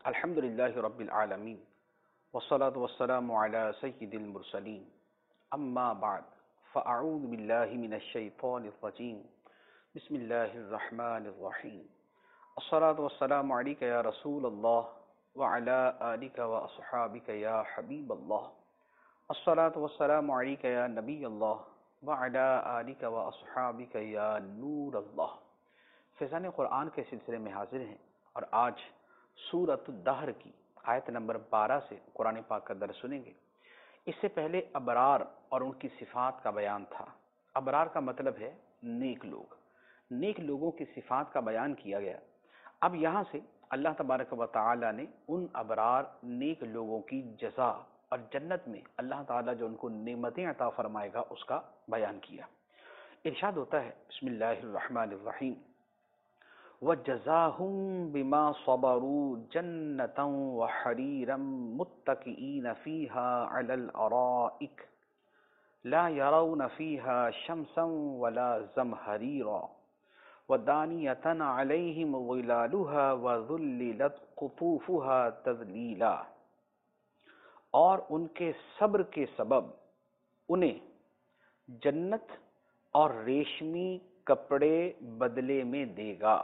الحمد لله رب العالمين والصلاة والسلام على سيد المرسلين أما بعد فأعوذ بالله من الشيطان الرجيم بسم الله الرحمن الرحيم الصلاة والسلام عليك يا رسول الله وعلى آلك وأصحابك يا حبيب الله الصلاة والسلام عليك يا نبي الله وعلى آلك وأصحابك يا نور الله فیضان قرآن کے سلسلے میں حاضر ہیں اور آج سورۃ الدہر کی آیت نمبر 12 سے قرآن پاک کا درس سنیں گے۔ اس سے پہلے ابرار اور ان کی صفات کا بیان تھا۔ ابرار کا مطلب ہے نیک لوگ، نیک لوگوں کی صفات کا بیان کیا گیا۔ اب یہاں سے اللہ تبارک و تعالی نے ان ابرار نیک لوگوں کی جزا اور جنت میں اللہ تعالیٰ جو ان کو نعمتیں عطا فرمائے گا اس کا بیان کیا۔ ارشاد ہوتا ہے بسم اللہ الرحمن الرحیم وَجَزَاهُمْ بِمَا صَبَرُوا جَنَّةً وَحَرِيرًا مُتَّكِئِينَ فِيهَا عَلَى الْأَرَائِكِ لَا يَرَوْنَ فِيهَا شَمْسًا وَلَا زَمْهَرِيرًا وَدَانِيَةً عَلَيْهِمْ ظِلَالُهَا وَذُلِّلَتْ قُطُوفُهَا تَذْلِيلًا، اور ان کے صبر کے سبب انہیں جنت اور ریشمی کپڑے بدلے میں دے گا۔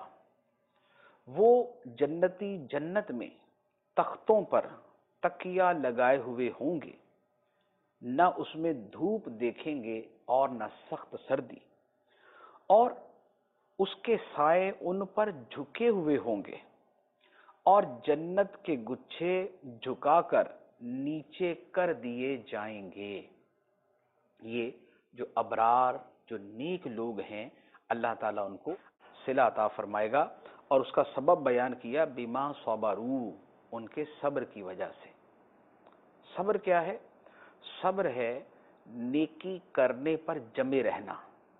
وہ جنتی جنت میں تختوں پر تکیہ لگائے ہوئے ہوں گے، نہ اس میں دھوپ دیکھیں گے اور نہ سخت سردی، اور اس کے سائے ان پر جھکے ہوئے ہوں گے، اور جنت کے گچھے جھکا کر نیچے کر دیے جائیں گے۔ یہ جو ابرار جو نیک لوگ ہیں اللہ تعالیٰ ان کو صلہ عطا فرمائے گا، اور اس کا سبب بیان کیا بما صبروا، ان کے صبر کی وجہ سے۔ صبر کیا ہے؟ صبر ہے نیکی کرنے پر جمے رہنا،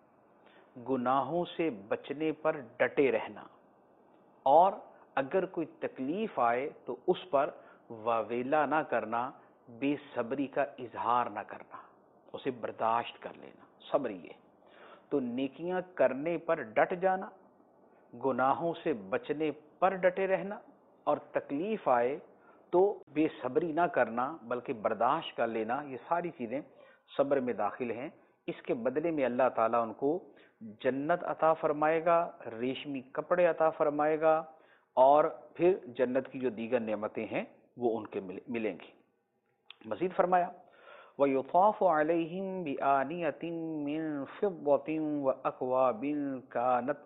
گناہوں سے بچنے پر ڈٹے رہنا، اور اگر کوئی تکلیف آئے تو اس پر واویلا نہ کرنا، بے صبری کا اظہار نہ کرنا، اسے برداشت کر لینا، صبر یہ۔ تو نیکیاں کرنے پر ڈٹ جانا، گناہوں سے بچنے پر ڈٹے رہنا، اور تکلیف آئے تو بے صبری نہ کرنا بلکہ برداشت کر لینا، یہ ساری چیزیں صبر میں داخل ہیں۔ اس کے بدلے میں اللہ تعالیٰ ان کو جنت عطا فرمائے گا، ریشمی کپڑے عطا فرمائے گا، اور پھر جنت کی جو دیگر نعمتیں ہیں وہ ان کے ملیں گی۔ مزید فرمایا وَيُطَافُ عَلَيْهِمْ بِآنِيَةٍ مِّن فِضَّةٍ وَأَكْوَابٍ كَانَتْ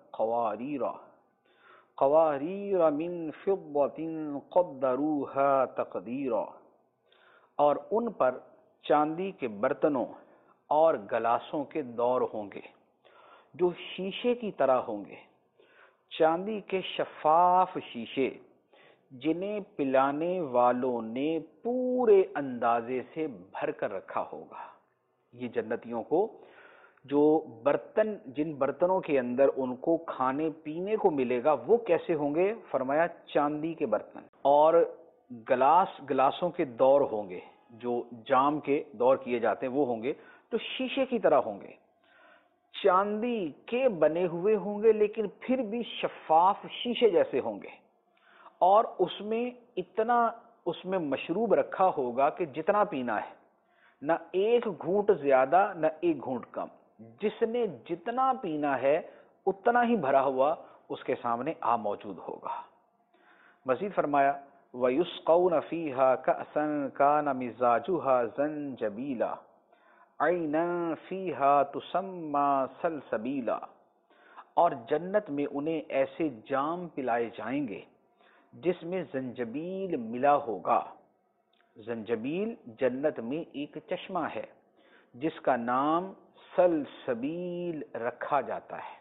قَوَارِيرَ مِن فِضَّةٍ قَدَّرُوهَا تَقْدِيرًا، اور ان پر چاندی کے برتنوں اور گلاسوں کے دور ہوں گے جو شیشے کی طرح ہوں گے، چاندی کے شفاف شیشے جنہیں پلانے والوں نے پورے اندازے سے بھر کر رکھا ہوگا۔ یہ جنتیوں کو جو برتن، جن برتنوں کے اندر ان کو کھانے پینے کو ملے گا وہ کیسے ہوں گے؟ فرمایا چاندی کے برتن، اور گلاسوں کے دور ہوں گے، جو جام کے دور کیے جاتے ہیں وہ ہوں گے تو شیشے کی طرح ہوں گے، چاندی کے بنے ہوئے ہوں گے لیکن پھر بھی شفاف شیشے جیسے ہوں گے، اور اس میں اتنا اس میں مشروب رکھا ہوگا کہ جتنا پینا ہے، نہ ایک گھونٹ زیادہ نہ ایک گھونٹ کم، جس نے جتنا پینا ہے اتنا ہی بھرا ہوا اس کے سامنے موجود ہوگا۔ مزید فرمایا وَيُسْقَوْنَ فِيهَا كَأْسًا كَانَ مِزَاجُهَا زَنْجَبِيلًا عَيْنًا فِيهَا تُسَمَّى سَلْسَبِيلًا، اور جنت میں انہیں ایسے جام پلائے جائیں گے جس میں زنجبیل ملا ہوگا۔ زنجبیل جنت میں ایک چشمہ ہے جس کا نام سلسبیل رکھا جاتا ہے۔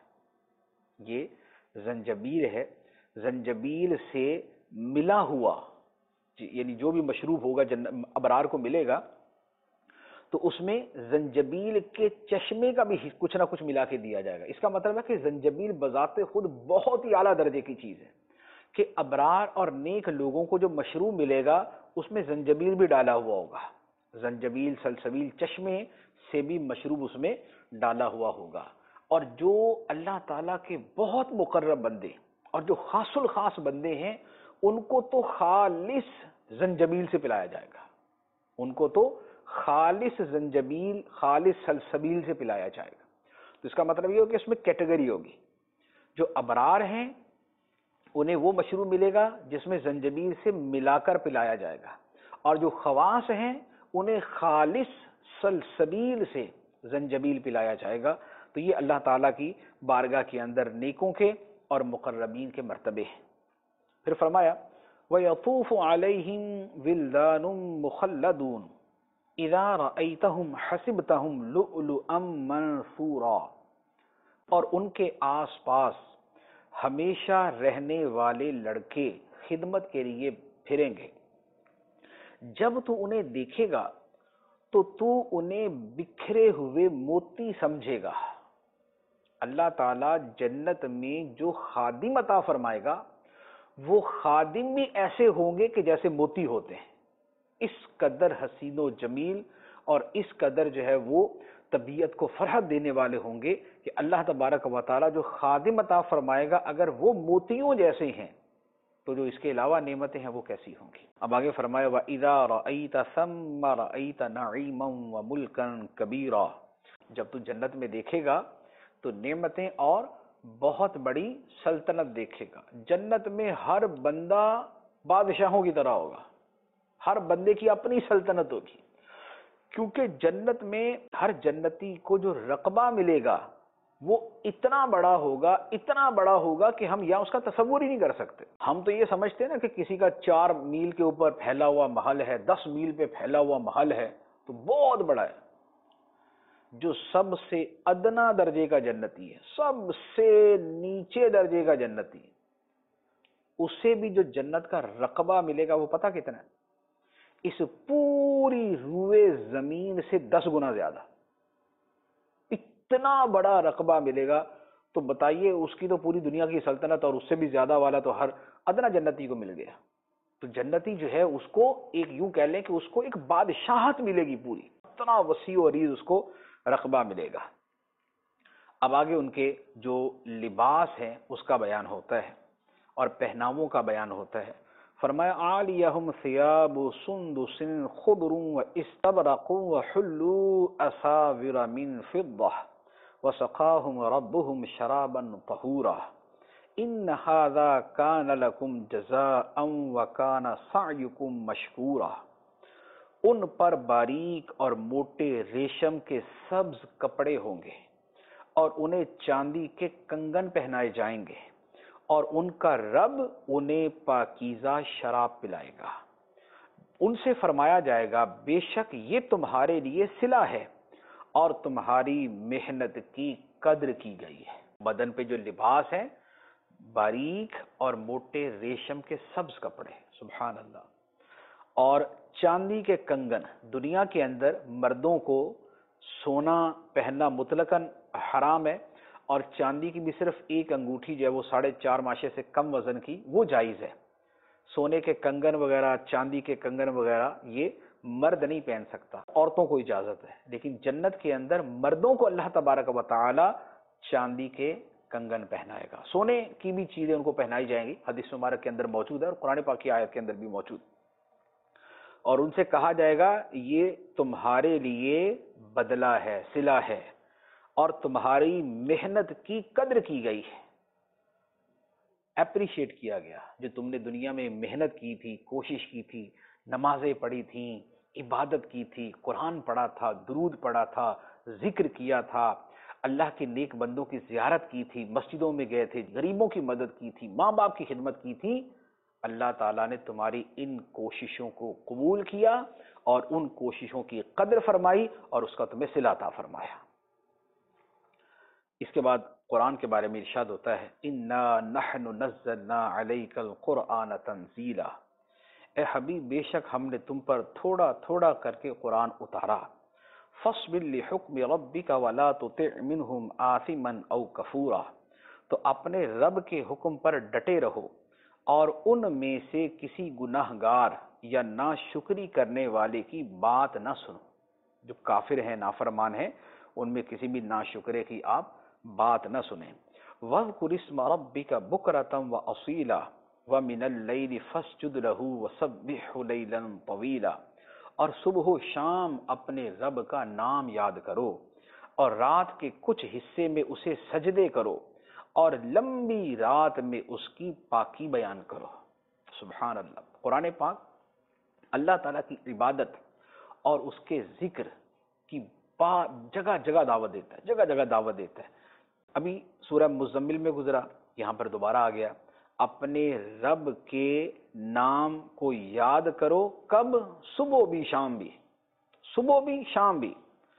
یہ زنجبیل ہے، زنجبیل سے ملا ہوا، یعنی جو بھی مشروب ہوگا ابرار کو ملے گا تو اس میں زنجبیل کے چشمے کا بھی کچھ نہ کچھ ملا کے دیا جائے گا۔ اس کا مطلب ہے کہ زنجبیل بذات خود بہت ہی اعلیٰ درجے کی چیز ہے، کہ ابرار اور نیک لوگوں کو جو مشروب ملے گا اس میں زنجبیل بھی ڈالا ہوا ہوگا، زنجبیل سلسبیل چشمے سے بھی مشروب اس میں ڈالا ہوا ہوگا۔ اور جو اللہ تعالیٰ کے بہت مقرب بندے اور جو خاص الخاص بندے ہیں ان کو تو خالص زنجبیل سے پلایا جائے گا، ان کو تو خالص زنجبیل، خالص سلسبیل سے پلایا جائے گا۔ تو اس کا مطلب یہ ہو کہ اس میں کیٹیگری ہوگی، جو ابرار ہیں انہیں وہ مشروب ملے گا جس میں زنجبیل سے ملا کر پلایا جائے گا، اور جو خواص ہیں انہیں خالص سلسبیل سے زنجبیل پلایا جائے گا۔ تو یہ اللہ تعالیٰ کی بارگاہ کے اندر نیکوں کے اور مقربین کے مرتبے ہیں۔ پھر فرمایا وَيَطُوفُ عَلَيْهِمْ وِلْدَانٌ مُخَلَّدُونَ اِذَا رَأَيْتَهُمْ حَسِبْتَهُمْ لُؤْلُؤًا مَنْثُورًا، اور ان کے آس پاس ہمیشہ رہنے والے لڑکے خدمت کے لیے پھریں گے، جب تو انہیں دیکھے گا تو انہیں بکھرے ہوئے موتی سمجھے گا۔ اللہ تعالیٰ جنت میں جو خادم عطا فرمائے گا وہ خادم بھی ایسے ہوں گے کہ جیسے موتی ہوتے ہیں، اس قدر حسین و جمیل اور اس قدر جو ہے وہ طبیعت کو فرحت دینے والے ہوں گے کہ اللہ تبارک و تعالیٰ جو خادم عطا فرمائے گا اگر وہ موتیوں جیسے ہیں تو جو اس کے علاوہ نعمتیں ہیں وہ کیسی ہوں گی۔ اب آگے فرمایا وَإِذَا رَأَيْتَ ثَمَّ رَأَيْتَ نَعِيمًا وَمُلْكًا كَبِيرًا، جب تو جنت میں دیکھے گا تو نعمتیں اور بہت بڑی سلطنت دیکھے گا۔ جنت میں ہر بندہ بادشاہوں کی طرح ہوگا، ہر بندے کی اپنی سلطنت ہوگی، کیونکہ جنت میں ہر جنتی کو جو رقبہ ملے گا وہ اتنا بڑا ہوگا، اتنا بڑا ہوگا کہ ہم یہاں اس کا تصور ہی نہیں کر سکتے۔ ہم تو یہ سمجھتے ہیں نا کہ کسی کا 4 میل کے اوپر پھیلا ہوا محل ہے، 10 میل پہ پھیلا ہوا محل ہے تو بہت بڑا ہے۔ جو سب سے ادنا درجے کا جنتی ہے، سب سے نیچے درجے کا جنتی ہے، اسے بھی جو جنت کا رقبہ ملے گا وہ پتہ کتنا ہے؟ اس پوری روئے زمین سے 10 گنا زیادہ، اتنا بڑا رقبہ ملے گا۔ تو بتائیے اس کی تو پوری دنیا کی سلطنت اور اس سے بھی زیادہ والا تو ہر ادنا جنتی کو مل گیا۔ تو جنتی جو ہے اس کو ایک یوں کہہ لیں کہ اس کو ایک بادشاہت ملے گی، پوری اتنا وسیع و عریض اس کو رقبہ ملے گا۔ اب آگے ان کے جو لباس ہیں اس کا بیان ہوتا ہے اور پہناووں کا بیان ہوتا ہے۔ فرمایا عالیہم ثیاب سندس خضر واستبرق وحلوا اساور من فضہ وسقاہم ربہم شرابا طہورا ان ھذا کان لکم جزاء وکان سعیکم مشکورا۔ ان پر باریک اور موٹے ریشم کے سبز کپڑے ہوں گے اور انہیں چاندی کے کنگن پہنائے جائیں گے، اور ان کا رب انہیں پاکیزہ شراب پلائے گا۔ ان سے فرمایا جائے گا بے شک یہ تمہارے لیے صلہ ہے اور تمہاری محنت کی قدر کی گئی ہے۔ بدن پہ جو لباس ہے باریک اور موٹے ریشم کے سبز کپڑے، سبحان اللہ، اور چاندی کے کنگن۔ دنیا کے اندر مردوں کو سونا پہننا مطلقاً حرام ہے، اور چاندی کی بھی صرف ایک انگوٹھی جو ہے وہ 4.5 ماشے سے کم وزن کی وہ جائز ہے۔ سونے کے کنگن وغیرہ، چاندی کے کنگن وغیرہ یہ مرد نہیں پہن سکتا، عورتوں کو اجازت ہے۔ لیکن جنت کے اندر مردوں کو اللہ تبارک و تعالی چاندی کے کنگن پہنائے گا، سونے کی بھی چیزیں ان کو پہنائی جائیں گی، حدیث مبارک کے اندر موجود ہے اور قرآن پاک کی آیت کے اندر بھی موجود۔ اور ان سے کہا جائے گا یہ تمہارے لیے بدلہ ہے، صلہ ہے، اور تمہاری محنت کی قدر کی گئی ہے، اپریشیٹ کیا گیا۔ جو تم نے دنیا میں محنت کی تھی، کوشش کی تھی، نمازیں پڑھی تھیں، عبادت کی تھی، قرآن پڑھا تھا، درود پڑھا تھا، ذکر کیا تھا، اللہ کے نیک بندوں کی زیارت کی تھی، مسجدوں میں گئے تھے، غریبوں کی مدد کی تھی، ماں باپ کی خدمت کی تھی، اللہ تعالیٰ نے تمہاری ان کوششوں کو قبول کیا اور ان کوششوں کی قدر فرمائی اور اس کا تمہیں صلہ عطا فرمایا۔ اس کے بعد قرآن کے بارے میں ارشاد ہوتا ہے اِنَّا نَحْنُ نَزَّلْنَا عَلَيْكَ الْقُرْآنَ تَنزِيلًا، اے حبیب بے شک ہم نے تم پر تھوڑا تھوڑا کر کے قرآن اتارا۔ فَاصْبِرْ لِحُكْمِ رَبِّكَ وَلَا تُطِعْ مِنْهُمْ آثِمًا أَوْ كَفُورًا، تو اپنے رب کے حکم پر ڈٹے رہو اور ان میں سے کسی گناہگار یا ناشکری کرنے والے کی بات نہ سنو۔ جو کافر ہیں، نافرمان ہیں، ان میں کسی بھی ناشکرے کی آپ بات نہ سنیں۔ وَاذْكُرِ اسْمَ رَبِّكَ بُكْرَةً وَأَصِيلًا، وَمِنَ اللَّيْلِ فَاسْجُدْ لَهُ وَسَبِّحْهُ لَيْلًا طَوِيلًا، اور صبح و شام اپنے رب کا نام یاد کرو اور رات کے کچھ حصے میں اسے سجدے کرو اور لمبی رات میں اس کی پاکی بیان کرو۔ سبحان اللہ۔ قرآن پاک اللہ تعالیٰ کی عبادت اور اس کے ذکر کی جگہ جگہ دعوت دیتا ہے، جگہ جگہ دعوت دیتا ہے۔ ابھی سورہ مزمل میں گزرا، یہاں پر دوبارہ آ گیا، اپنے رب کے نام کو یاد کرو، کب؟ صبح بھی شام بھی، صبح بھی شام بھی،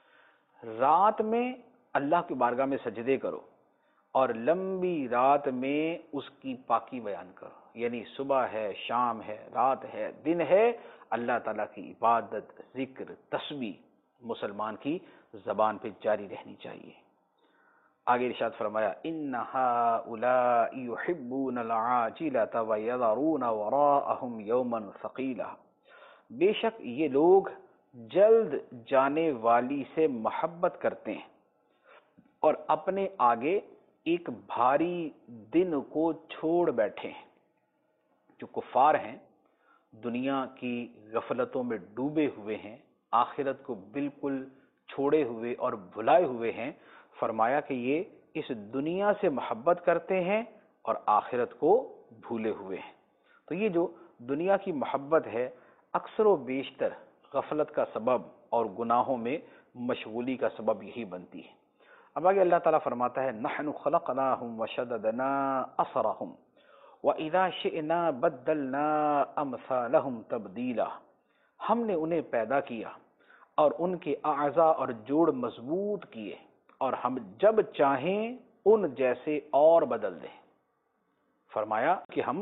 رات میں اللہ کی بارگاہ میں سجدے کرو اور لمبی رات میں اس کی پاکی بیان کرو، یعنی صبح ہے، شام ہے، رات ہے، دن ہے، اللہ تعالیٰ کی عبادت، ذکر، تسبیح مسلمان کی زبان پہ جاری رہنی چاہیے۔ آگے ارشاد فرمایا ان هؤلاء يحبون العاجلة ويذرون وراءهم يوما ثقيلا، بے شک یہ لوگ جلد جانے والی سے محبت کرتے ہیں اور اپنے آگے ایک بھاری دن کو چھوڑ بیٹھے ہیں۔ جو کفار ہیں، دنیا کی غفلتوں میں ڈوبے ہوئے ہیں، آخرت کو بالکل چھوڑے ہوئے اور بھلائے ہوئے ہیں، فرمایا کہ یہ اس دنیا سے محبت کرتے ہیں اور آخرت کو بھولے ہوئے ہیں۔ تو یہ جو دنیا کی محبت ہے اکثر و بیشتر غفلت کا سبب اور گناہوں میں مشغولی کا سبب یہی بنتی ہے۔ اب آگے اللہ تعالیٰ فرماتا ہے نحن خلقناہم وشددنا اسرہم وَإِذَا شِئْنَا بَدَّلْنَا أَمْثَالَهُمْ تَبْدِيلًا، ہم نے انہیں پیدا کیا اور ان کے اعضاء اور جوڑ مضبوط کیے اور ہم جب چاہیں ان جیسے اور بدل دیں۔ فرمایا کہ ہم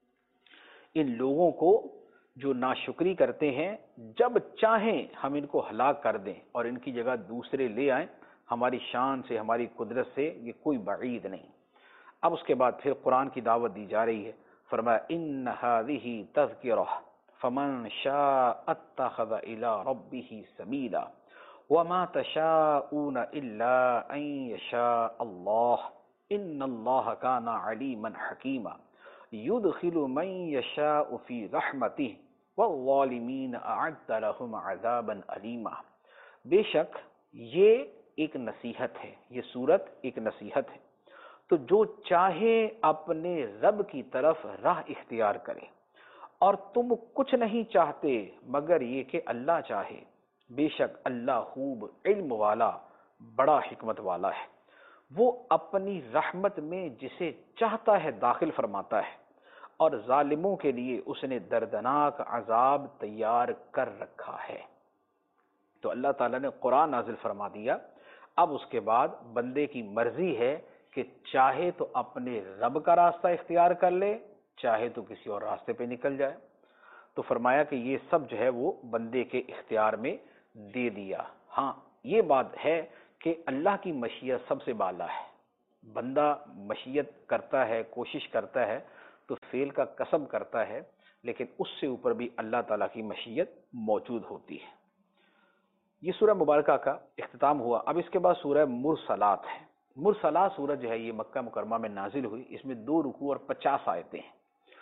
ان لوگوں کو جو ناشکری کرتے ہیں جب چاہیں ہم ان کو ہلاک کر دیں اور ان کی جگہ دوسرے لے آئیں، ہماری شان سے، ہماری قدرت سے یہ کوئی بعید نہیں۔ اب اس کے بعد پھر قرآن کی دعوت دی جا رہی ہے۔ فرمایا ان هذه تذکرہ فمن شاء اتخذ الى ربه سبیلا وما تشاءون الا ان يشاء الله ان الله كان عليما حكيما يدخل من يشاء في رحمته والظالمین اعد لهم عذابا علیما، بے شک یہ ایک نصیحت ہے، یہ سورت ایک نصیحت ہے، تو جو چاہے اپنے رب کی طرف راہ اختیار کرے، اور تم کچھ نہیں چاہتے مگر یہ کہ اللہ چاہے، بے شک اللہ خوب علم والا، بڑا حکمت والا ہے، وہ اپنی رحمت میں جسے چاہتا ہے داخل فرماتا ہے، اور ظالموں کے لیے اس نے دردناک عذاب تیار کر رکھا ہے۔ تو اللہ تعالیٰ نے قرآن نازل فرما دیا، اب اس کے بعد بندے کی مرضی ہے کہ چاہے تو اپنے رب کا راستہ اختیار کر لے، چاہے تو کسی اور راستے پہ نکل جائے۔ تو فرمایا کہ یہ سب جو ہے وہ بندے کے اختیار میں دے دیا۔ ہاں یہ بات ہے کہ اللہ کی مشیت سب سے بالا ہے، بندہ مشیت کرتا ہے، کوشش کرتا ہے تو فعل کا کسب کرتا ہے، لیکن اس سے اوپر بھی اللہ تعالیٰ کی مشیت موجود ہوتی ہے۔ یہ سورہ مبارکہ کا اختتام ہوا۔ اب اس کے بعد سورہ مرسلات ہے۔ مرسلات سورج جو ہے یہ مکہ مکرمہ میں نازل ہوئی، اس میں 2 رکوع اور 50 آیتیں ہیں۔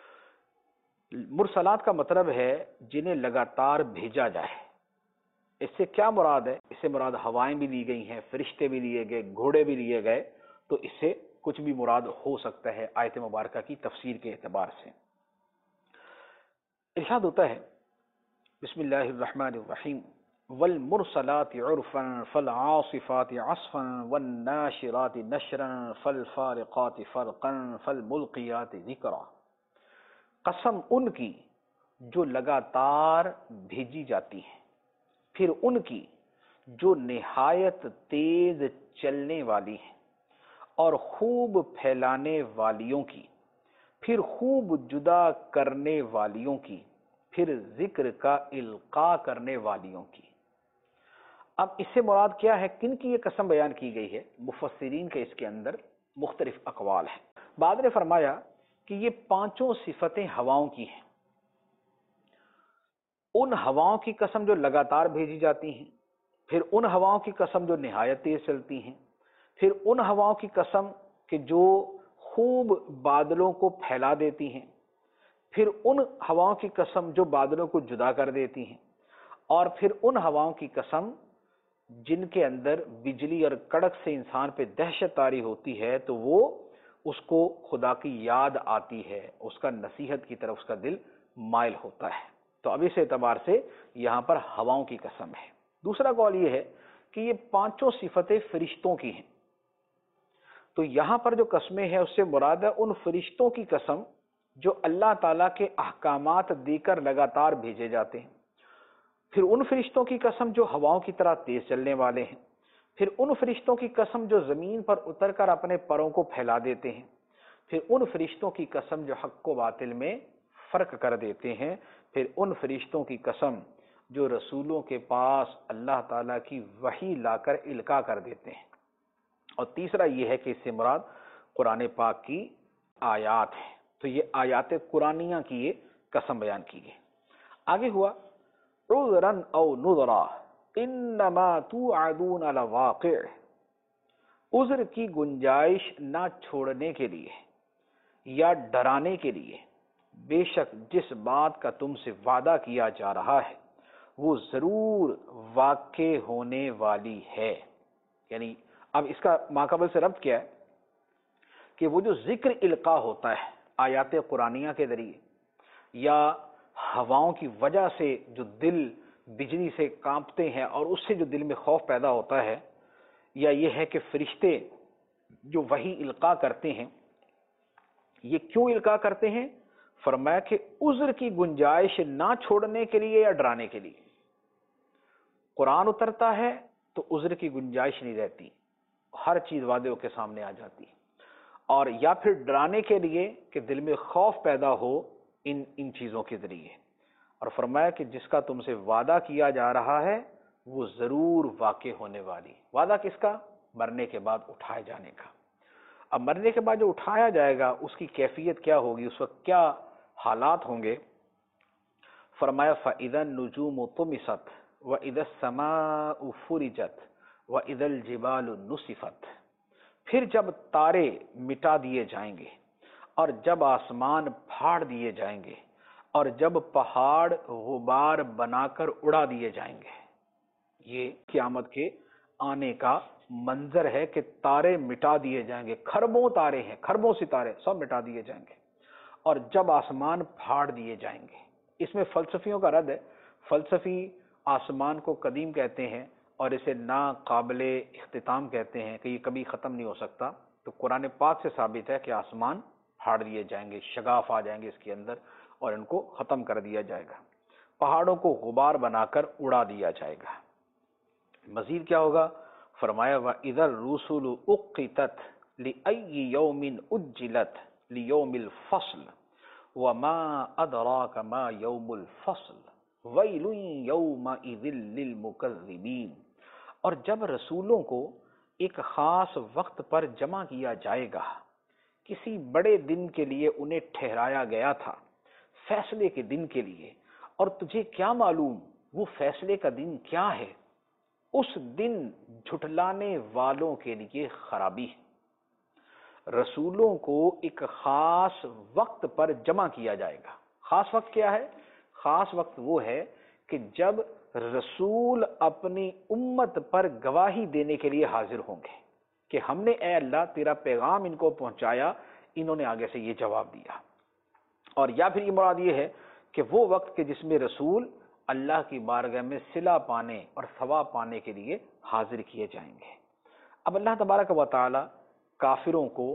مرسلات کا مطلب ہے جنہیں لگاتار بھیجا جائے۔ اس سے کیا مراد ہے؟ اس سے مراد ہوائیں بھی لی گئی ہیں، فرشتے بھی لیے گئے، گھوڑے بھی لیے گئے، تو اس سے کچھ بھی مراد ہو سکتا ہے آیت مبارکہ کی تفسیر کے اعتبار سے۔ ارشاد ہوتا ہے بسم اللہ الرحمن الرحیم والمرسلات عرفا فالعاصفات عصفا والناشرات نشرا فالفارقات فرقا فالملقیات ذکرا، قسم ان کی جو لگاتار بھیجی جاتی ہیں، پھر ان کی جو نہایت تیز چلنے والی ہیں، اور خوب پھیلانے والیوں کی، پھر خوب جدا کرنے والیوں کی، پھر ذکر کا القاء کرنے والیوں کی۔ اب اس سے مراد کیا ہے؟ کن کی یہ قسم بیان کی گئی ہے؟ مفسرین کے اس کے اندر مختلف اقوال ہیں۔ بعض نے فرمایا کہ یہ 5 صفتیں ہواؤں کی ہیں، ان ہواؤں کی قسم جو لگاتار بھیجی جاتی ہیں، پھر ان ہواؤں کی قسم جو نہایت تیز چلتی ہیں، پھر ان ہواؤں کی قسم کہ جو خوب بادلوں کو پھیلا دیتی ہیں، پھر ان ہواؤں کی قسم جو بادلوں کو جدا کر دیتی ہیں، اور پھر ان ہواؤں کی قسم جن کے اندر بجلی اور کڑک سے انسان پہ دہشت طاری ہوتی ہے تو وہ اس کو خدا کی یاد آتی ہے، اس کا نصیحت کی طرف اس کا دل مائل ہوتا ہے۔ تو اب اس اعتبار سے یہاں پر ہواؤں کی قسم ہے۔ دوسرا قول یہ ہے کہ یہ پانچوں صفتیں فرشتوں کی ہیں، تو یہاں پر جو قسمیں ہیں اس سے مراد ہے ان فرشتوں کی قسم جو اللہ تعالیٰ کے احکامات دے کر لگاتار بھیجے جاتے ہیں، پھر ان فرشتوں کی قسم جو ہواؤں کی طرح تیز چلنے والے ہیں، پھر ان فرشتوں کی قسم جو زمین پر اتر کر اپنے پروں کو پھیلا دیتے ہیں، پھر ان فرشتوں کی قسم جو حق و باطل میں فرق کر دیتے ہیں، پھر ان فرشتوں کی قسم جو رسولوں کے پاس اللہ تعالیٰ کی وحی لا کر القاء کر دیتے ہیں، اور تیسرا یہ ہے کہ اس سے مراد قرآن پاک کی آیات ہیں۔ تو یہ آیات قرآنیہ کی یہ قسم بیان کی گئی۔ آگے ہوا عذرا او نذرا انما توعدون لواقع، عذر کی گنجائش نہ چھوڑنے کے لیے یا ڈرانے کے لیے، بے شک جس بات کا تم سے وعدہ کیا جا رہا ہے وہ ضرور واقع ہونے والی ہے۔ یعنی اب اس کا ماقبل سے ربط کیا ہے کہ وہ جو ذکر القاء ہوتا ہے آیات قرآنیہ کے ذریعے، یا ہواؤں کی وجہ سے جو دل بجلی سے کانپتے ہیں اور اس سے جو دل میں خوف پیدا ہوتا ہے، یا یہ ہے کہ فرشتے جو وحی القاء کرتے ہیں، یہ کیوں القاء کرتے ہیں؟ فرمایا کہ عذر کی گنجائش نہ چھوڑنے کے لیے یا ڈرانے کے لیے۔ قرآن اترتا ہے تو عذر کی گنجائش نہیں رہتی، ہر چیز وعدوں کے سامنے آ جاتی، اور یا پھر ڈرانے کے لیے کہ دل میں خوف پیدا ہو ان چیزوں کے ذریعے۔ اور فرمایا کہ جس کا تم سے وعدہ کیا جا رہا ہے وہ ضرور واقع ہونے والی۔ وعدہ کس کا؟ مرنے کے بعد اٹھائے جانے کا۔ اب مرنے کے بعد جو اٹھایا جائے گا اس کی کیفیت کیا ہوگی، اس وقت کیا حالات ہوں گے؟ فرمایا فَإِذَا النُّجُومُ طُمِسَتْ وَإِذَا السَّمَاءُ فُرِجَتْ وَإِذَا الْجِبَالُ نُصِفَتْ، پھر جب تارے مٹا دیے جائیں گے، اور جب آسمان پھاڑ دیے جائیں گے، اور جب پہاڑ غبار بنا کر اڑا دیے جائیں گے۔ یہ قیامت کے آنے کا منظر ہے کہ تارے مٹا دیے جائیں گے، کھربوں تارے ہیں، کھربوں ستارے سب مٹا دیے جائیں گے، اور جب آسمان پھاڑ دیے جائیں گے۔ اس میں فلسفیوں کا رد ہے۔ فلسفی آسمان کو قدیم کہتے ہیں اور اسے ناقابل اختتام کہتے ہیں کہ یہ کبھی ختم نہیں ہو سکتا۔ تو قرآن پاک سے ثابت ہے کہ آسمان پھاڑ دیے جائیں گے، شگاف آ جائیں گے اس کے اندر اور ان کو ختم کر دیا جائے گا، پہاڑوں کو غبار بنا کر اڑا دیا جائے گا۔ مزید کیا ہوگا؟ فرمایا وَإِذَا الرُّسُلُ أُقِّتَتْ لِأَيِّ يَوْمٍ أُجِّلَتْ لِيَوْمِ الْفَصْلِ وَمَا أَدْرَاكَ مَا يَوْمُ الْفَصْلِ وَيْلٌ يَوْمَئِذٍ لِّلْمُكَذِّبِينَ، اور جب رسولوں کو ایک خاص وقت پر جمع کیا جائے گا، کسی بڑے دن کے لیے انہیں ٹھہرایا گیا تھا، فیصلے کے دن کے لیے، اور تجھے کیا معلوم وہ فیصلے کا دن کیا ہے؟ اس دن جھٹلانے والوں کے لیے خرابی ہے۔ رسولوں کو ایک خاص وقت پر جمع کیا جائے گا۔ خاص وقت کیا ہے؟ خاص وقت وہ ہے کہ جب رسول اپنی امت پر گواہی دینے کے لیے حاضر ہوں گے کہ ہم نے اے اللہ تیرا پیغام ان کو پہنچایا، انہوں نے آگے سے یہ جواب دیا۔ اور یا پھر یہ مراد یہ ہے کہ وہ وقت کہ جس میں رسول اللہ کی بارگاہ میں صلہ پانے اور ثواب پانے کے لیے حاضر کیے جائیں گے۔ اب اللہ تبارک و تعالی کافروں کو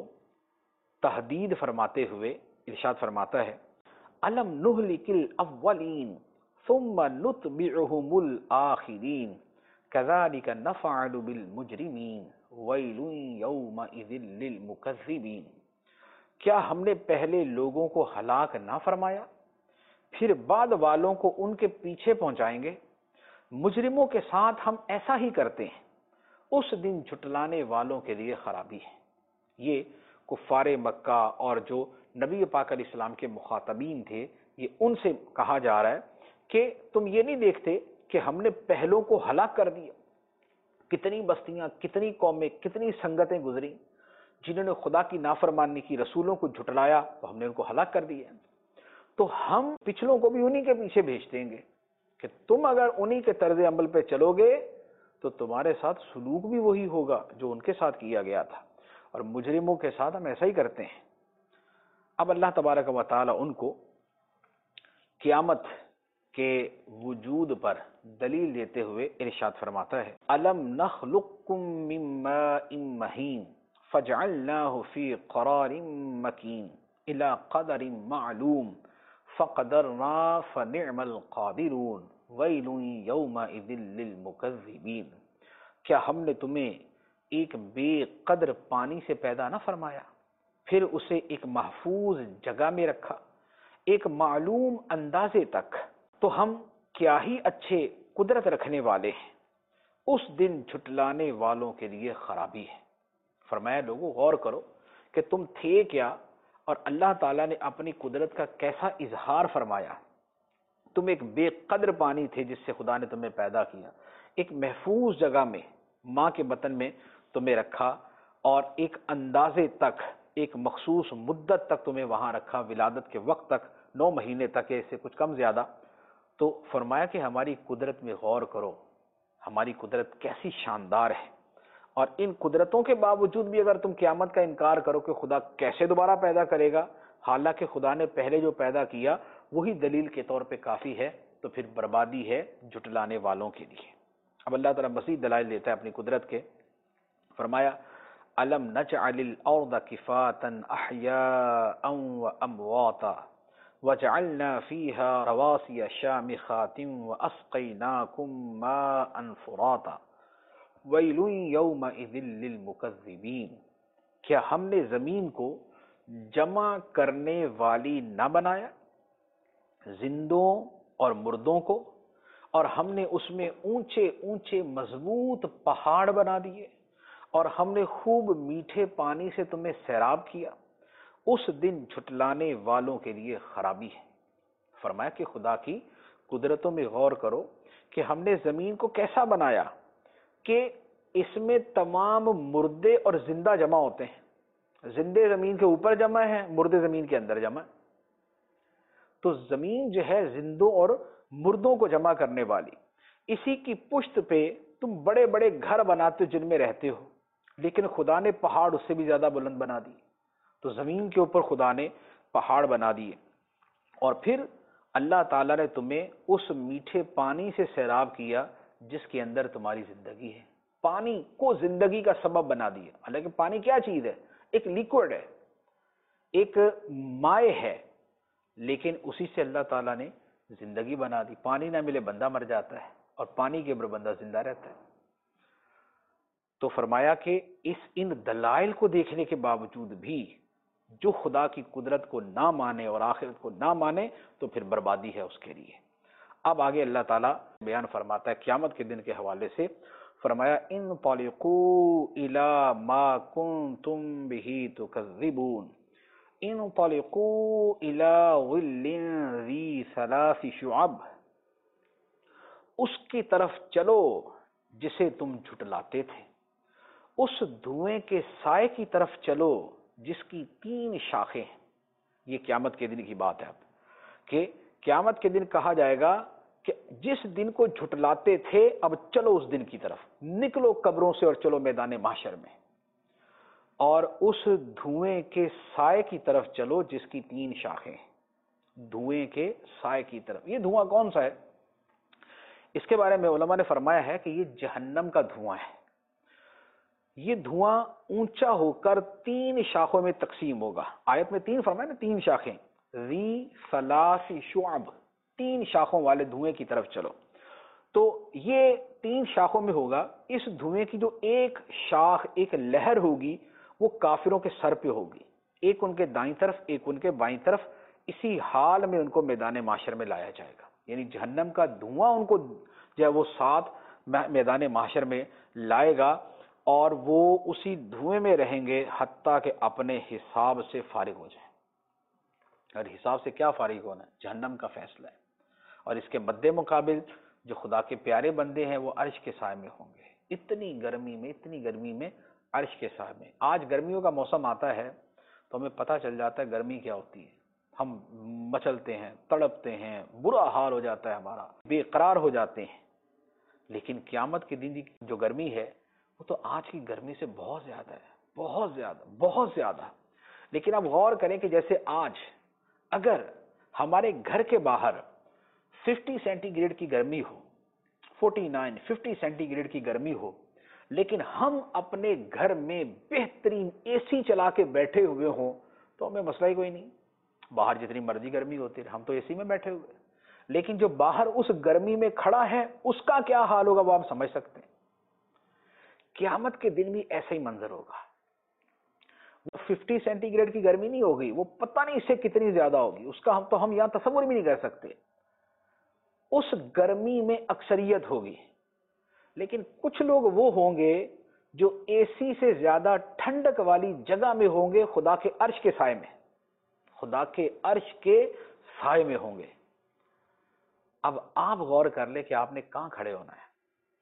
تحدید فرماتے ہوئے ارشاد فرماتا ہے الم نہلک الاولین ثم نتبعهم الآخرین کذالک نفعل بالمجرمین ویل یومئذ للمکذبین، کیا ہم نے پہلے لوگوں کو ہلاک نہ فرمایا، پھر بعد والوں کو ان کے پیچھے پہنچائیں گے؟ مجرموں کے ساتھ ہم ایسا ہی کرتے ہیں، اس دن جھٹلانے والوں کے لیے خرابی ہے۔ یہ کفار مکہ اور جو نبی پاک علیہ السلام کے مخاطبین تھے، یہ ان سے کہا جا رہا ہے کہ تم یہ نہیں دیکھتے کہ ہم نے پہلوں کو ہلاک کر دیا، کتنی بستیاں، کتنی قومیں، کتنی سنگتیں گزری جنہوں نے خدا کی نافرمانی کی، رسولوں کو جھٹلایا، تو ہم نے ان کو ہلاک کر دیا۔ تو ہم پچھلوں کو بھی انہی کے پیچھے بھیج دیں گے کہ تم اگر انہی کے طرز عمل پہ چلو گے تو تمہارے ساتھ سلوک بھی وہی ہوگا جو ان کے ساتھ کیا گیا تھا، اور مجرموں کے ساتھ ہم ایسا ہی کرتے ہیں۔ اب اللہ تبارک و تعالی ان کو قیامت کے وجود پر دلیل دیتے ہوئے ارشاد فرماتا ہے، أَلَمْ نَخْلُقكُّم مِّن مَّاءٍ مَّهِينٍ فَجَعَلْنَاهُ فِي قَرَارٍ مَّكِينٍ إِلَىٰ قَدَرٍ مَّعْلُومٍ فَقَدَرْنَا فَنِعْمَ الْقَادِرُونَ وَيْلٌ يَوْمَئِذٍ لِّلْمُكَذِّبِينَ۔ کیا ہم نے تمہیں ایک بے قدر پانی سے پیدا نہ فرمایا، پھر اسے ایک محفوظ جگہ میں رکھا، ایک معلوم اندازے تک؟ تو ہم کیا ہی اچھے قدرت رکھنے والے ہیں، اس دن جھٹلانے والوں کے لیے خرابی ہے۔ فرمایا لوگوں غور کرو کہ تم تھے کیا، اور اللہ تعالیٰ نے اپنی قدرت کا کیسا اظہار فرمایا۔ تم ایک بے قدر پانی تھے جس سے خدا نے تمہیں پیدا کیا، ایک محفوظ جگہ میں ماں کے بطن میں تمہیں رکھا، اور ایک اندازے تک، ایک مخصوص مدت تک تمہیں وہاں رکھا، ولادت کے وقت تک، 9 مہینے تک، اس سے کچھ کم زیادہ۔ تو فرمایا کہ ہماری قدرت میں غور کرو، ہماری قدرت کیسی شاندار ہے، اور ان قدرتوں کے باوجود بھی اگر تم قیامت کا انکار کرو کہ خدا کیسے دوبارہ پیدا کرے گا، حالانکہ خدا نے پہلے جو پیدا کیا وہی دلیل کے طور پہ کافی ہے، تو پھر بربادی ہے جھٹلانے والوں کے لیے۔ اب اللہ تعالیٰ مزید دلائل دیتا ہے اپنی قدرت کے۔ فرمایا أَلَمْ نَجْعَلِ الْأَرْضَ كِفَاتًا أَحْيَاءً وَأَمْوَاتًا وَجَعَلْنَا فِيهَا رَوَاسِيَ شَامِخَاتٍ وَأَسْقَيْنَاكُم مَّاءً فُرَاتًا وَيْلٌ يَوْمَئِذٍ لِّلْمُكَذِّبِينَ۔ کیا ہم نے زمین کو جمع کرنے والی نہ بنایا، زندوں اور مردوں کو، اور ہم نے اس میں اونچے اونچے مضبوط پہاڑ بنا دیے، اور ہم نے خوب میٹھے پانی سے تمہیں سیراب کیا، اس دن جھٹلانے والوں کے لیے خرابی ہے۔ فرمایا کہ خدا کی قدرتوں میں غور کرو کہ ہم نے زمین کو کیسا بنایا کہ اس میں تمام مردے اور زندہ جمع ہوتے ہیں، زندے زمین کے اوپر جمع ہیں، مردے زمین کے اندر جمع ہیں۔ تو زمین جو ہے زندوں اور مردوں کو جمع کرنے والی، اسی کی پشت پہ تم بڑے بڑے گھر بناتے ہو جن میں رہتے ہو، لیکن خدا نے پہاڑ اس سے بھی زیادہ بلند بنا دی۔ تو زمین کے اوپر خدا نے پہاڑ بنا دیے، اور پھر اللہ تعالیٰ نے تمہیں اس میٹھے پانی سے سیراب کیا جس کے اندر تمہاری زندگی ہے۔ پانی کو زندگی کا سبب بنا دیا، حالانکہ پانی کیا چیز ہے؟ ایک لیکوڈ ہے، ایک مائع ہے، لیکن اسی سے اللہ تعالیٰ نے زندگی بنا دی۔ پانی نہ ملے بندہ مر جاتا ہے، اور پانی کے اوپر بندہ زندہ رہتا ہے۔ تو فرمایا کہ ان دلائل کو دیکھنے کے باوجود بھی جو خدا کی قدرت کو نہ مانے اور آخرت کو نہ مانے تو پھر بربادی ہے اس کے لیے۔ اب آگے اللہ تعالیٰ بیان فرماتا ہے قیامت کے دن کے حوالے سے۔ فرمایا انطلقوا الی ما کنتم بہ تکذبون انطلقوا الی ظل ذی ثلاث شعب، اس کی طرف چلو جسے تم جھٹلاتے تھے، اس دھوئیں کے سائے کی طرف چلو جس کی 3 شاخیں ہیں۔ یہ قیامت کے دن کی بات ہے اب، کہ قیامت کے دن کہا جائے گا کہ جس دن کو جھٹلاتے تھے اب چلو اس دن کی طرف، نکلو قبروں سے اور چلو میدان محشر میں، اور اس دھوئیں کے سائے کی طرف چلو جس کی 3 شاخیں ہیں۔ دھوئیں کے سائے کی طرف، یہ دھواں کون سا ہے؟ اس کے بارے میں علماء نے فرمایا ہے کہ یہ جہنم کا دھواں ہے۔ یہ دھواں اونچا ہو کر 3 شاخوں میں تقسیم ہوگا۔ آیت میں 3 فرمایا نا، 3 شاخیں، ذی ثلاث شعب، 3 شاخوں والے دھوئیں کی طرف چلو۔ تو یہ 3 شاخوں میں ہوگا۔ اس دھوئیں کی جو ایک شاخ، ایک لہر ہوگی، وہ کافروں کے سر پہ ہوگی، ایک ان کے دائیں طرف ایک ان کے بائیں طرف۔ اسی حال میں ان کو میدان محشر میں لایا جائے گا، یعنی جہنم کا دھواں ان کو جو ہے وہ ساتھ میدان محشر میں لائے گا، اور وہ اسی دھوئیں میں رہیں گے حتیٰ کہ اپنے حساب سے فارغ ہو جائیں۔ اور حساب سے کیا فارغ ہونا ہے؟ جہنم کا فیصلہ ہے۔ اور اس کے مد مقابل جو خدا کے پیارے بندے ہیں وہ عرش کے سائے میں ہوں گے، اتنی گرمی میں عرش کے سائے میں۔ آج گرمیوں کا موسم آتا ہے تو ہمیں پتہ چل جاتا ہے گرمی کیا ہوتی ہے۔ ہم مچلتے ہیں، تڑپتے ہیں، برا حال ہو جاتا ہے ہمارا، بے قرار ہو جاتے ہیں. لیکن قیامت کے دن کی جو گرمی ہے وہ تو آج کی گرمی سے بہت زیادہ ہے، بہت زیادہ، بہت زیادہ. لیکن اب غور کریں کہ جیسے آج اگر ہمارے گھر کے باہر 50 سینٹی گریڈ کی گرمی ہو، 49 50 سینٹی گریڈ کی گرمی ہو، لیکن ہم اپنے گھر میں بہترین اے سی چلا کے بیٹھے ہوئے ہوں تو ہمیں مسئلہ ہی کوئی نہیں. باہر جتنی مرضی گرمی ہوتی ہے ہم تو اے سی میں بیٹھے ہوئے. لیکن جو باہر اس گرمی میں کھڑا ہے اس کا کیا حال ہوگا وہ آپ سمجھ سکتے ہیں. قیامت کے دن بھی ایسا ہی منظر ہوگا. وہ 50 سینٹی گریڈ کی گرمی نہیں ہوگی، وہ پتہ نہیں اس سے کتنی زیادہ ہوگی، اس کا ہم یہاں تصور بھی نہیں کر سکتے. اس گرمی میں اکثریت ہوگی، لیکن کچھ لوگ وہ ہوں گے جو اے سی سے زیادہ ٹھنڈک والی جگہ میں ہوں گے، خدا کے عرش کے سائے میں، خدا کے عرش کے سائے میں ہوں گے. اب آپ غور کر لیں کہ آپ نے کہاں کھڑے ہونا ہے.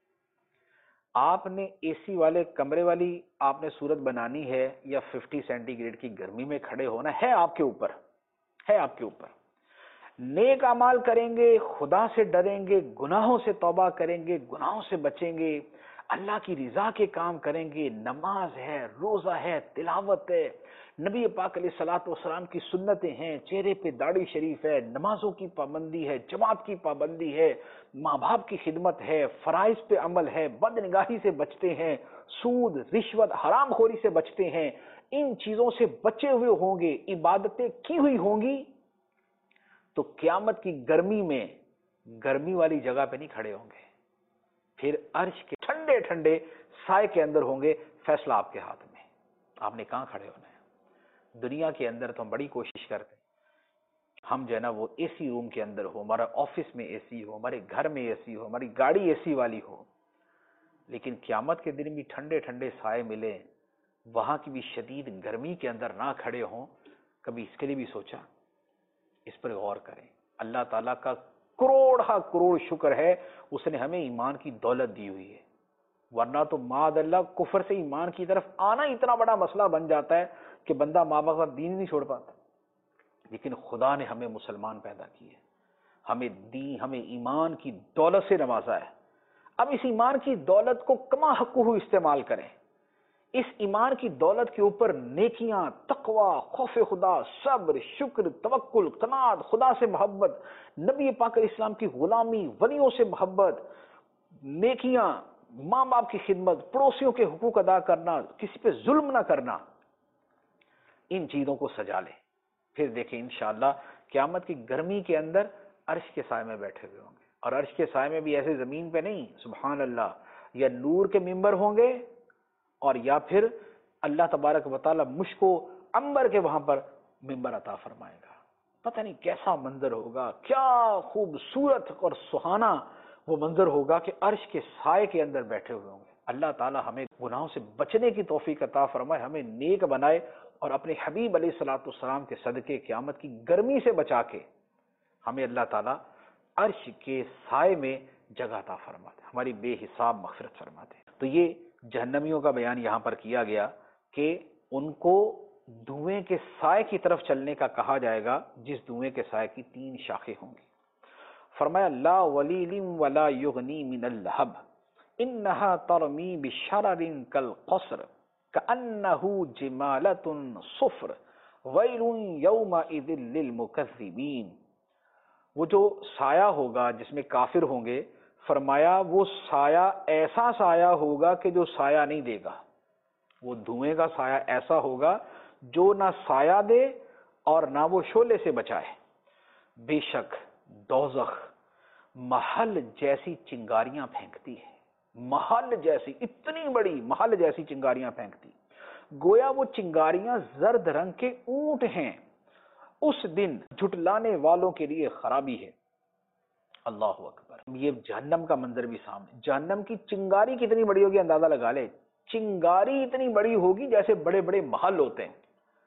آپ نے اے سی والے کمرے والی آپ نے صورت بنانی ہے یا 50 سینٹی گریڈ کی گرمی میں کھڑے ہونا ہے آپ کے اوپر، ہے آپ کے اوپر. نیک اعمال کریں گے، خدا سے ڈریں گے، گناہوں سے توبہ کریں گے، گناہوں سے بچیں گے، اللہ کی رضا کے کام کریں گے، نماز ہے، روزہ ہے، تلاوت ہے، نبی پاک علیہ الصلوۃ والسلام کی سنتیں ہیں، چہرے پہ داڑھی شریف ہے، نمازوں کی پابندی ہے، جماعت کی پابندی ہے، ماں باپ کی خدمت ہے، فرائض پہ عمل ہے، بد نگاہی سے بچتے ہیں، سود، رشوت، حرام خوری سے بچتے ہیں. ان چیزوں سے بچے ہوئے ہوں گے، عبادتیں کی ہوئی ہوں گی، تو قیامت کی گرمی میں گرمی والی جگہ پہ نہیں کھڑے ہوں گے، پھر عرش کے ٹھنڈے ٹھنڈے سائے کے اندر ہوں گے. فیصلہ آپ کے ہاتھ میں، آپ نے کہاں کھڑے ہونا ہے. دنیا کے اندر تو ہم بڑی کوشش کرتے ہیں، ہم جو ہے نا وہ اے سی روم کے اندر ہو، ہمارا آفس میں اے سی ہو، ہمارے گھر میں اے سی ہو، ہماری گاڑی اے سی والی ہو. لیکن قیامت کے دن بھی ٹھنڈے ٹھنڈے سائے ملے، وہاں کی بھی شدید گرمی کے اندر نہ کھڑے ہوں. کبھی اس کے لیے بھی سوچا؟ اس پر غور کریں. اللہ تعالیٰ کا کروڑ شکر ہے اس نے ہمیں ایمان کی دولت دی ہوئی ہے، ورنہ تو معاذ اللہ کفر سے ایمان کی طرف آنا اتنا بڑا مسئلہ بن جاتا ہے کہ بندہ ماں باپ کا دین نہیں چھوڑ پاتا. لیکن خدا نے ہمیں مسلمان پیدا کیے، ہمیں دین، ہمیں ایمان کی دولت سے نوازا ہے. اب اس ایمان کی دولت کو کما حقہ استعمال کریں. اس ایمان کی دولت کے اوپر نیکیاں، تقوی، خوف خدا، صبر، شکر، توکل، قناعت، خدا سے محبت، نبی پاک علیہ السلام کی غلامی، ولیوں سے محبت، نیکیاں، ماں باپ کی خدمت، پڑوسیوں کے حقوق ادا کرنا، کسی پہ ظلم نہ کرنا، ان چیزوں کو سجا لیں. پھر دیکھیں انشاءاللہ قیامت کی گرمی کے اندر عرش کے سائے میں بیٹھے ہوئے ہوں گے. اور عرش کے سائے میں بھی ایسے زمین پہ نہیں، سبحان اللہ، یا نور کے ممبر ہوں گے اور یا پھر اللہ تبارک و تعالی مشک و عنبر کے وہاں پر ممبر عطا فرمائے گا. پتہ نہیں کیسا منظر ہوگا، کیا خوبصورت اور سہانا وہ منظر ہوگا کہ عرش کے سائے کے اندر بیٹھے ہوئے ہوں گے. اللہ تعالی ہمیں گناہوں سے بچنے کی توفیق عطا فرمائے، ہمیں نیک بنائے اور اپنے حبیب علیہ الصلوۃ والسلام کے صدقے قیامت کی گرمی سے بچا کے ہمیں اللہ تعالی عرش کے سائے میں جگہ عطا فرماتے، ہماری بے حساب مغفرت فرماتے. تو یہ جہنمیوں کا بیان یہاں پر کیا گیا کہ ان کو دھوئیں کے سائے کی طرف چلنے کا کہا جائے گا، جس دھوئیں کے سائے کی 3 شاخیں ہوں گی. فرمایا لا ولیل ولا یغنی من اللہب انہا ترمی بشرر کالقصر کأنہ جمالۃ صفر ویل یومئذ للمکذبین. وہ جو سایہ ہوگا جس میں کافر ہوں گے، فرمایا وہ سایہ ایسا سایہ ہوگا کہ جو سایہ نہیں دے گا. وہ دھوئیں کا سایہ ایسا ہوگا جو نہ سایہ دے اور نہ وہ شعلے سے بچائے. بے شک دوزخ محل جیسی چنگاریاں پھینکتی ہے، محل جیسی، اتنی بڑی محل جیسی چنگاریاں پھینکتی، گویا وہ چنگاریاں زرد رنگ کے اونٹ ہیں. اس دن جھٹلانے والوں کے لیے خرابی ہے. اللہ اکبر. یہ جہنم کا منظر بھی سامنے، جہنم کی چنگاری کتنی بڑی ہوگی اندازہ لگا لے. چنگاری اتنی بڑی ہوگی جیسے بڑے بڑے محل ہوتے ہیں،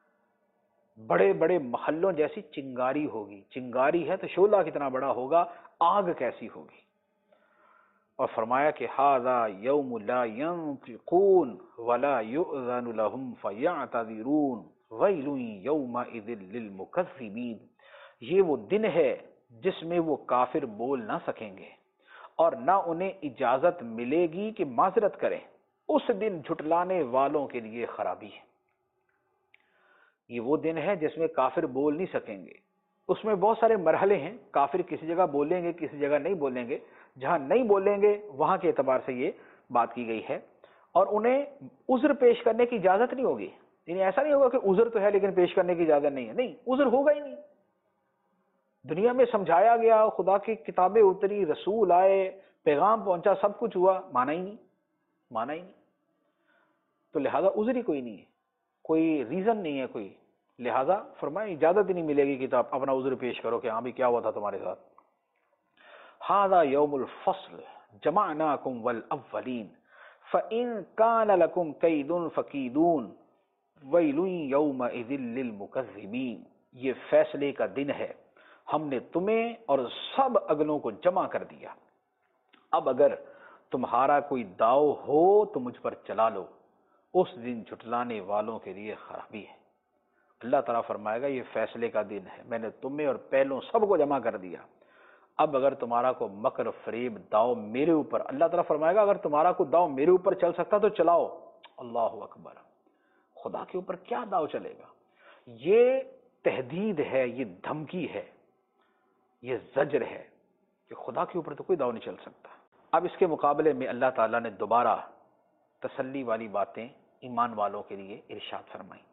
بڑے بڑے محلوں جیسی چنگاری ہوگی. چنگاری ہے تو شعلہ کتنا بڑا ہوگا، آگ کیسی ہوگی. اور فرمایا کہ ھذا یوم لا ينطقون ولا یؤذن لهم فیعتذرون ویل یومئذ للمکذبین. یہ وہ دن ہے جس میں وہ کافر بول نہ سکیں گے اور نہ انہیں اجازت ملے گی کہ معذرت کریں، اس دن جھٹلانے والوں کے لیے خرابی ہے۔ یہ وہ دن ہے جس میں کافر بول نہیں سکیں گے۔ اس میں بہت سارے مرحلے ہیں، کافر کسی جگہ بولیں گے، کسی جگہ نہیں بولیں گے، جہاں نہیں بولیں گے وہاں کے اعتبار سے یہ بات کی گئی ہے، اور انہیں عذر پیش کرنے کی اجازت نہیں ہوگی۔ یعنی ایسا نہیں ہوگا کہ عذر تو ہے لیکن پیش کرنے کی اجازت نہیں ہے، نہیں، عذر ہوگا ہی نہیں۔ دنیا میں سمجھایا گیا، خدا کی کتابیں اتری، رسول آئے، پیغام پہنچا، سب کچھ ہوا، مانا ہی نہیں، مانا ہی نہیں، تو لہذا عذر ہی کوئی نہیں ہے، کوئی ریزن نہیں ہے کوئی، لہذا فرمائے اجازت ہی نہیں ملے گی کہ آپ اپنا عذر پیش کرو کہ ہاں بھی کیا ہوا تھا تمہارے ساتھ۔ ھذا یوم الفصل جمعناکم والاولین فإن کان لکم کید فکیدون ویل یومئذ للمکذبین، یہ فیصلے کا دن ہے، ہم نے تمہیں اور سب اگلوں کو جمع کر دیا، اب اگر تمہارا کوئی داؤ ہو تو مجھ پر چلا لو، اس دن جھٹلانے والوں کے لیے خرابی ہے۔ اللہ تعالیٰ فرمائے گا یہ فیصلے کا دن ہے، میں نے تمہیں اور پہلوں سب کو جمع کر دیا، اب اگر تمہارا کو مکر فریب داؤ میرے اوپر، اللہ تعالیٰ فرمائے گا اگر تمہارا کوئی داؤ میرے اوپر چل سکتا تو چلاؤ۔ اللہ اکبر، خدا کے اوپر کیا داؤ چلے گا؟ یہ تہدید ہے، یہ دھمکی ہے، یہ زجر ہے کہ خدا کے اوپر تو کوئی داؤ نہیں چل سکتا۔ اب اس کے مقابلے میں اللہ تعالیٰ نے دوبارہ تسلی والی باتیں ایمان والوں کے لیے ارشاد فرمائی۔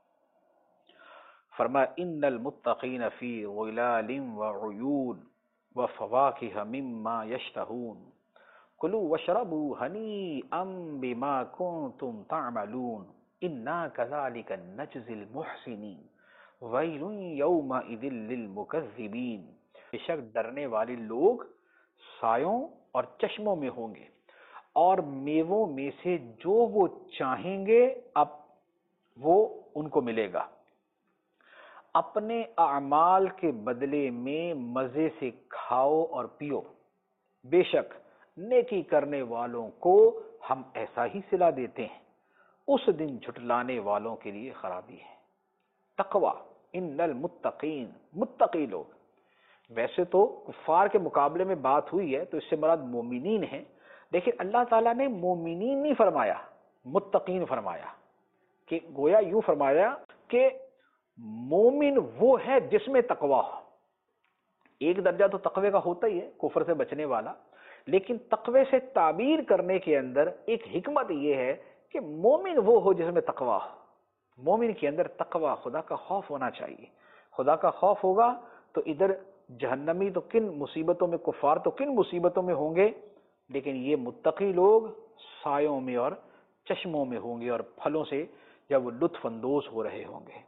فرمایا ان المتقین فی ظلال وعیون وفواکہ مما یشتہون کلوا واشربوا ہنیئا بما کنتم تعملون انا کذالک نجزی المحسنین ویل یومئذ للمکذبین، بے شک ڈرنے والے لوگ سایوں اور چشموں میں ہوں گے اور میووں میں سے جو وہ چاہیں گے اب وہ ان کو ملے گا، اپنے اعمال کے بدلے میں مزے سے کھاؤ اور پیو، بے شک نیکی کرنے والوں کو ہم ایسا ہی صلہ دیتے ہیں، اس دن جھٹلانے والوں کے لیے خرابی ہے۔ تقوی، ان المتقین، متقی لوگ، ویسے تو کفار کے مقابلے میں بات ہوئی ہے تو اس سے مراد مومنین ہیں، لیکن اللہ تعالیٰ نے مومنین نہیں فرمایا، متقین فرمایا، کہ گویا یوں فرمایا کہ مومن وہ ہے جس میں تقوی ہو۔ ایک درجہ تو تقوی کا ہوتا ہی ہے، کفر سے بچنے والا، لیکن تقوی سے تعبیر کرنے کے اندر ایک حکمت یہ ہے کہ مومن وہ ہو جس میں تقوی ہو۔ مومن کے اندر تقوی، خدا کا خوف ہونا چاہیے۔ خدا کا خوف ہوگا تو ادھر جہنمی تو کن مصیبتوں میں، کفار تو کن مصیبتوں میں ہوں گے، لیکن یہ متقی لوگ سایوں میں اور چشموں میں ہوں گے اور پھلوں سے جب وہ لطف اندوز ہو رہے ہوں گے۔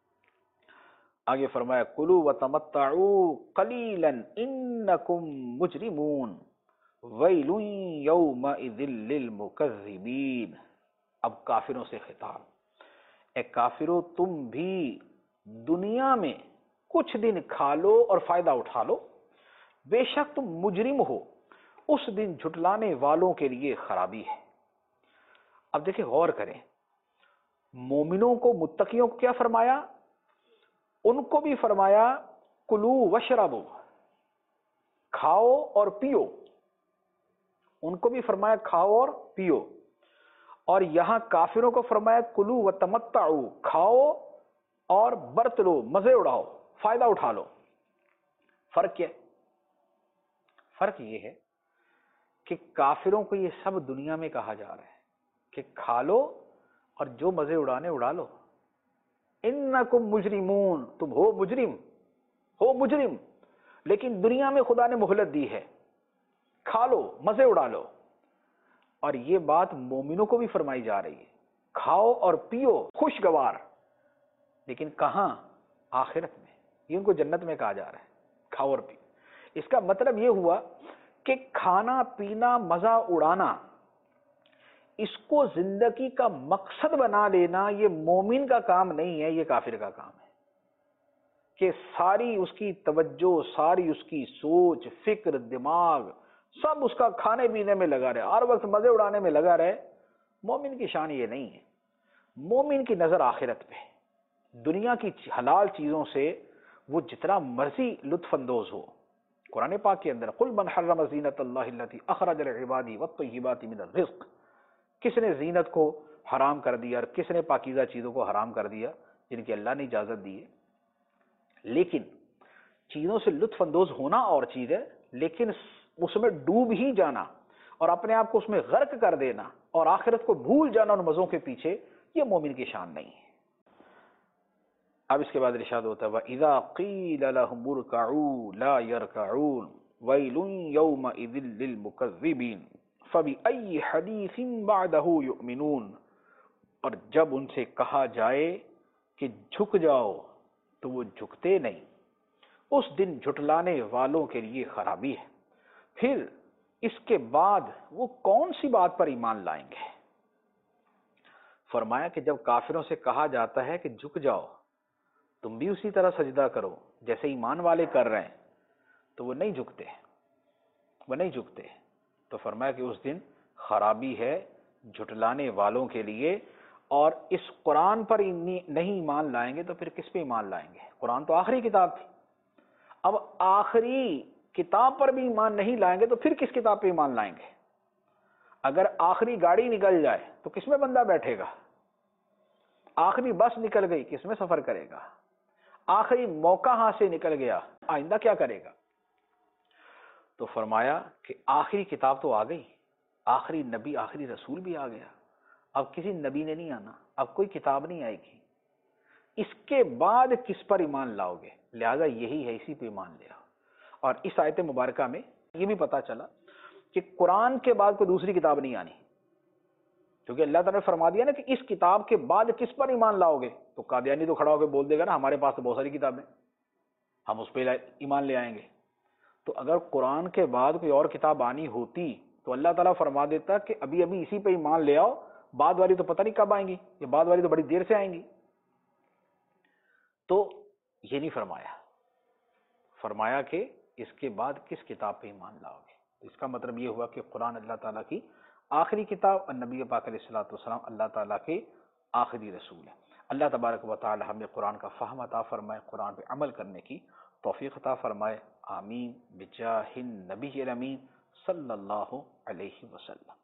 آگے فرمایا کلوا وتمتعوا قلیلا انکم مجرمون ویل یومئذ للمکذبین۔ اب کافروں سے خطاب، اے کافرو تم بھی دنیا میں کچھ دن کھا لو اور فائدہ اٹھا لو، بے شک تم مجرم ہو، اس دن جھٹلانے والوں کے لیے خرابی ہے۔ اب دیکھیں، غور کریں، مومنوں کو، متقیوں کو کیا فرمایا؟ ان کو بھی فرمایا کلو وشربو، کھاؤ اور پیو، ان کو بھی فرمایا کھاؤ اور پیو، اور یہاں کافروں کو فرمایا کلو وتمتعوا، کھاؤ اور برت لو، مزے اڑاؤ، فائدہ اٹھا لو۔ فرق کیا ہے؟ فرق یہ ہے کہ کافروں کو یہ سب دنیا میں کہا جا رہا ہے کہ کھا لو اور جو مزے اڑانے اڑا لو، انکم مجرمون، تم ہو مجرم، ہو مجرم، لیکن دنیا میں خدا نے مہلت دی ہے، کھا لو، مزے اڑا لو۔ اور یہ بات مومنوں کو بھی فرمائی جا رہی ہے، کھاؤ اور پیو خوشگوار، لیکن کہاں؟ آخرت میں۔ یہ ان کو جنت میں کہا جا رہا ہے، کھاؤ اور پیو۔ اس کا مطلب یہ ہوا کہ کھانا پینا، مزہ اڑانا، اس کو زندگی کا مقصد بنا لینا یہ مومن کا کام نہیں ہے، یہ کافر کا کام ہے، کہ ساری اس کی توجہ، ساری اس کی سوچ، فکر، دماغ، سب اس کا کھانے پینے میں لگا رہے، ہر وقت مزے اڑانے میں لگا رہے۔ مومن کی شان یہ نہیں ہے، مومن کی نظر آخرت پہ، دنیا کی حلال چیزوں سے وہ جتنا مرضی لطف اندوز ہو. قرآن پاک کے اندر قل من حرم زینت اللہ التی اخرج لعبادی والطیبات من الرزق، کس نے زینت کو حرام کر دیا اور کس نے پاکیزہ چیزوں کو حرام کر دیا جن کی اللہ نے اجازت دی ہے. لیکن چیزوں سے لطف اندوز ہونا اور چیز ہے، لیکن اس میں ڈوب ہی جانا اور اپنے آپ کو اس میں غرق کر دینا اور آخرت کو بھول جانا ان مزوں کے پیچھے، یہ مومن کی شان نہیں ہے. اب اس کے بعد ارشاد ہوتا ہے وَإِذَا قِيلَ لَهُمُ ارْكَعُوا لَا يَرْكَعُونَ وَيْلٌ يَوْمَئِذٍ لِّلْمُكَذِّبِينَ فَبِأَيِّ حَدِيثٍ بَعْدَهُ يُؤْمِنُونَ، اور جب ان سے کہا جائے کہ جھک جاؤ تو وہ جھکتے نہیں، اس دن جھٹلانے والوں کے لیے خرابی ہے، پھر اس کے بعد وہ کون سی بات پر ایمان لائیں گے. فرمایا کہ جب کافروں سے کہا جاتا ہے کہ جھک جاؤ، تم بھی اسی طرح سجدہ کرو جیسے ایمان والے کر رہے ہیں، تو وہ نہیں جھکتے، وہ نہیں جھکتے. تو فرمایا کہ اس دن خرابی ہے جھٹلانے والوں کے لیے، اور اس قرآن پر نہیں ایمان لائیں گے تو پھر کس پہ ایمان لائیں گے؟ قرآن تو آخری کتاب تھی، اب آخری کتاب پر بھی ایمان نہیں لائیں گے تو پھر کس کتاب پہ ایمان لائیں گے؟ اگر آخری گاڑی نکل جائے تو کس میں بندہ بیٹھے گا؟ آخری بس نکل گئی، کس میں سفر کرے گا؟ آخری موقع ہاتھ سے نکل گیا، آئندہ کیا کرے گا؟ تو فرمایا کہ آخری کتاب تو آ گئی، آخری نبی آخری رسول بھی آ گیا، اب کسی نبی نے نہیں آنا، اب کوئی کتاب نہیں آئے گی، اس کے بعد کس پر ایمان لاؤ گے؟ لہذا یہی ہے، اسی پہ ایمان لے آؤ. اور اس آیت مبارکہ میں یہ بھی پتا چلا کہ قرآن کے بعد کوئی دوسری کتاب نہیں آنی، کیونکہ اللہ تعالیٰ نے فرما دیا نا کہ اس کتاب کے بعد کس پر ایمان لاؤ گے. تو قادیانی تو کھڑا ہو کے بول دے گا نا ہمارے پاس تو بہت ساری کتابیں، ہم اس پہ ایمان لے آئیں گے. تو اگر قرآن کے بعد کوئی اور کتاب آنی ہوتی تو اللہ تعالیٰ فرما دیتا کہ ابھی اسی پہ ایمان لے آؤ، بعد والی تو پتہ نہیں کب آئیں گی، یہ بعد والی تو بڑی دیر سے آئیں گی. تو یہ نہیں فرمایا، فرمایا کہ اس کے بعد کس کتاب پہ ایمان لاؤ گے. اس کا مطلب یہ ہوا کہ قرآن اللہ تعالیٰ کی آخری کتاب اور نبی پاک علیہ الصلوۃ والسلام اللہ تعالیٰ کے آخری رسول ہے. اللہ تبارک و تعالی ہمیں قرآن کا فہم عطا فرمائے، قرآن پہ عمل کرنے کی توفیق عطا فرمائے. آمین بجاہ النبی الامین صلی اللہ علیہ وسلم.